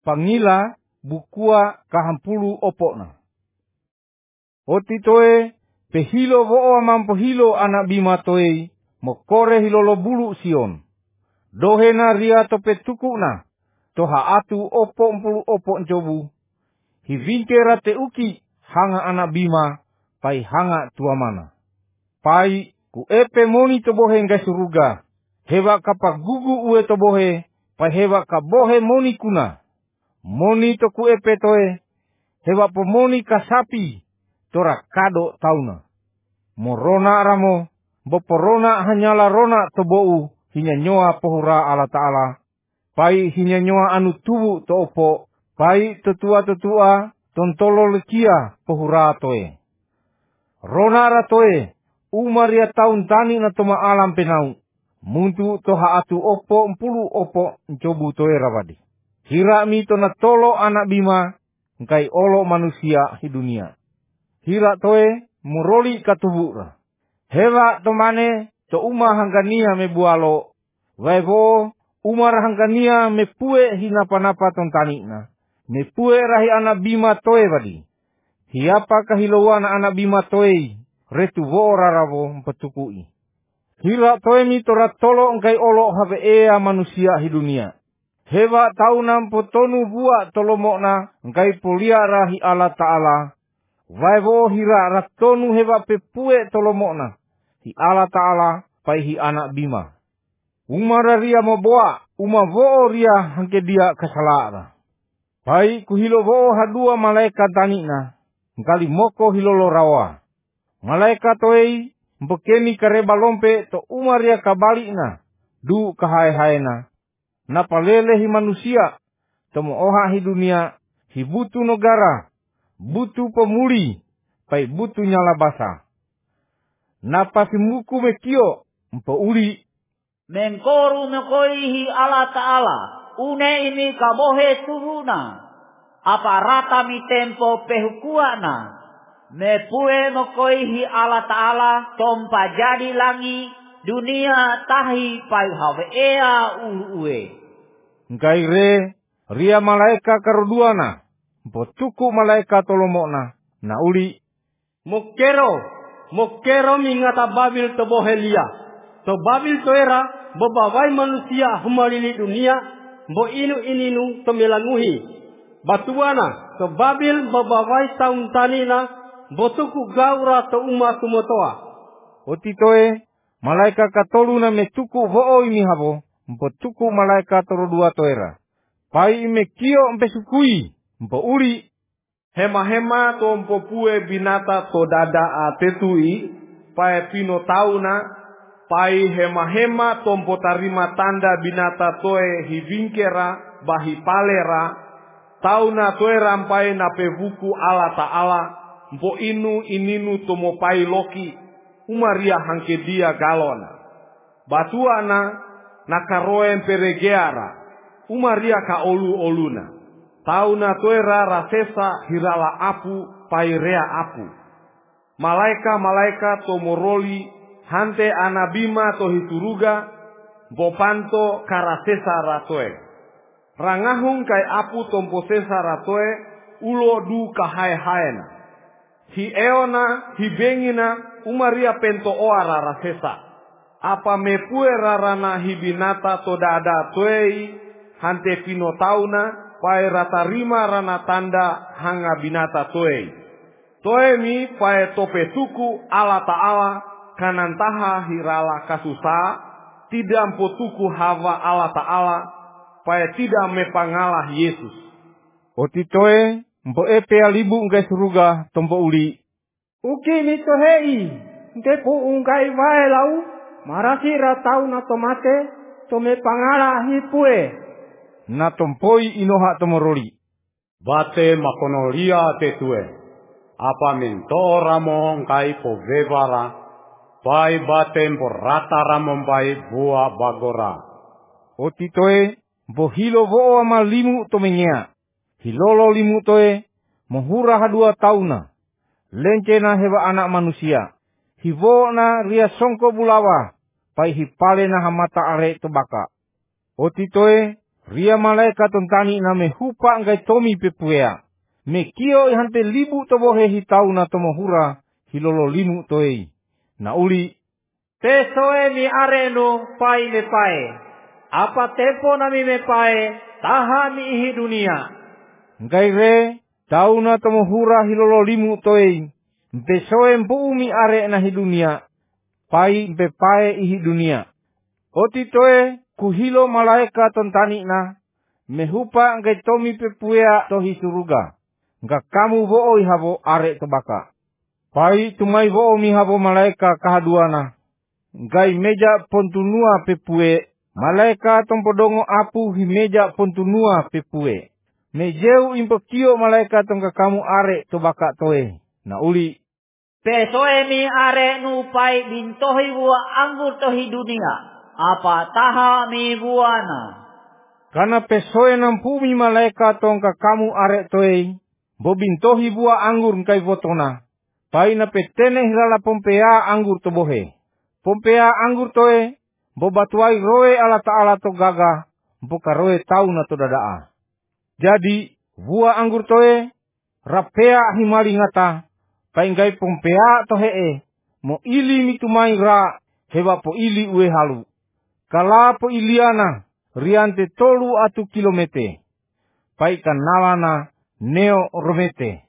pangila bukua kahampulu opokna. Oti toe pehilo vo'o mampehilo anak bima toe mokore hilolo bulu Sion. Dohena ria to petukuna toha atu opo mpulu opo ncobu. Hivinte rate uki hanga anak bima pai hanga tua mana. Pai ku epe moni tobohe ngai suruga. Hewa kapak gugu ue tobohe pai hewa kabohe moni kuna. Moni to ku epe toe hewa pomoni kasapi tora kado tauna. Morona ramo boporona hanyala rona tobou hinya nyoa pohura Allah Ta'ala. Pai hinya nyoa anu tubu to opo. Pai tetua-tetua tontolo lekia pohura toe. Rona ratoe umaria taun tani na toma alam penau. Muntu toha atu opo mpulu opo ncobu toe rawadi. Hira mi to na tolo anak bima ngkai olo manusia hi dunia. Hira toe muroli katubura. Hewa tomane to uma hanggania me bualo. Waivo umar hanggania me pue hinapa-napa tontanina. Me pue rahi anak bima toe wadi. Hiapa kahilowan anak bima toe retu vo raravo mpetukui. Hira toe mi torat tolo ngkai olo have ea manusia hi dunia. Hewa taunam potonu bua tolomokna ngkai polia rahi Allah Ta'ala. Waivo hira ratonu hewa pepue tolomokna hi Allah Ta'ala pai hi anak bima. Umara ria moboa uma vo ria hangke dia kesalara. Pai kuhilo vo hadua malaikat tanina ngkali moko hilolo rawa. Malaikat toei mbekeni kareba lompe to umaria kabalina du kahai-haina. Napalele hi manusia tomo oha hi dunia hi butu negara butu pemuli pai butu nyala basa. Napa simuku mekio mpeuli mengkoru mekoihi Allah Ta'ala une ini kabohe turuna apa rata mi tempo pehukuana. Mepue mokoihi Allah Ta'ala tompa jadi langi dunia tahi pai have ea uwe. Ngkai re ria malaika karoduana botuku malaika tolomokna na uli mokero mingata babil to bohelia to babil to era bobawai manusia humalili dunia bo inu to melanguhi batuana to babil bobawai taun tanina botuku gaura to uma tumotoa. Otitoe malaika katolu na metuku vo'o imi habo botuku malaika torodua toera. Pai ime kio mpesukui mpo uri hema to mpopue binata to dada atetui pai pino tauna pai hema to mpotarima tanda binata toe hivinkera bahi palera tauna toera mpai na pevuku Allah Ta'ala mpo ininu tomo pai loki umaria hangke dia galona batuana nakaroen peregeara umaria ka oluna tauna toera rasesa hirala apu pairea apu malaika tomoroli hante anabima to hituruga bopanto karasesa ratoe rangahung kai apu tomposesa ratoe ulo du kahai-haena hi eona hi bengina umaria pento oara rasesa apa mepue rarana hi binata to dada toei hante pino tauna pai ratarima rana tanda hanga binata toei. Toe mi pai tope tuku Allah Ta'ala kanantaha hirala kasusa tidak mpotuku hawa Allah Ta'ala pai tidak mepangalah Yesus. Oti toe mpo epe alibu ngai suruga tombo uli. Uki mitohei ngepu ungai wae lau marasi ratau na tomate tome pangala hipue. Na tompoi inoha tomoroli. Bate makonolia tetue. Apa mentora mohong kai povevara. Pai bate mporata ramon pai bua bagora. Oti toe bohilo voa malimu tomengea. Hilolo limu toe mohura hadua tauna. Lencena hewa anak manusia. Hivo na ria songko bulawa. Pai hipale na hamata are tobaka. Oti toe Ria malaika tontani na me hupa ngai tomi pepuea. Me kio ihante libu tobohe hitau na tomohura hilolo limu toei. Na uli. Pesoe mi arenu pai me pae. Apa tempo nami me pae, taha mi ihi dunia. Ngai re, tau na tomohura hilolo limu toei. Pesoe mpu mi are na hi dunia. Pai mpe pae ihi dunia. Oti toe kuhilo malaika tontani na. Mehupa ngai tomi pepuea tohi suruga. Nga kamu vo'o ihavo are tobaka. Pai tumai vo'o mihavo malaika kahaduana. Ngai meja pontunua pepue. Malaika tompodongo apu hi meja pontunua pepue. Mejeu impokio malaika tongka kamu are tobaka toe. Na uli. Pesoe mi are nu pai bintohi bua anggur tohi dunia. Apa taha mi buana. Karena pesoe nampumi malaika tongka kamu are toe. Bobintohi bua anggur ngai votona. Pai na petene hilala pompea anggur tobohe. Pompea anggur toe. Bobatuai roe ala ta'ala to gaga. Mpoka roe tau na to dadaa. Jadi bua anggur toe. Rapea himali ngata. Pai ngai pompea to hee. Mo ili mitumai ra. Hewa po ili ue halu. Kala po iliana. Riante tolu atu kilomete. Pai kanalana. Neo romete.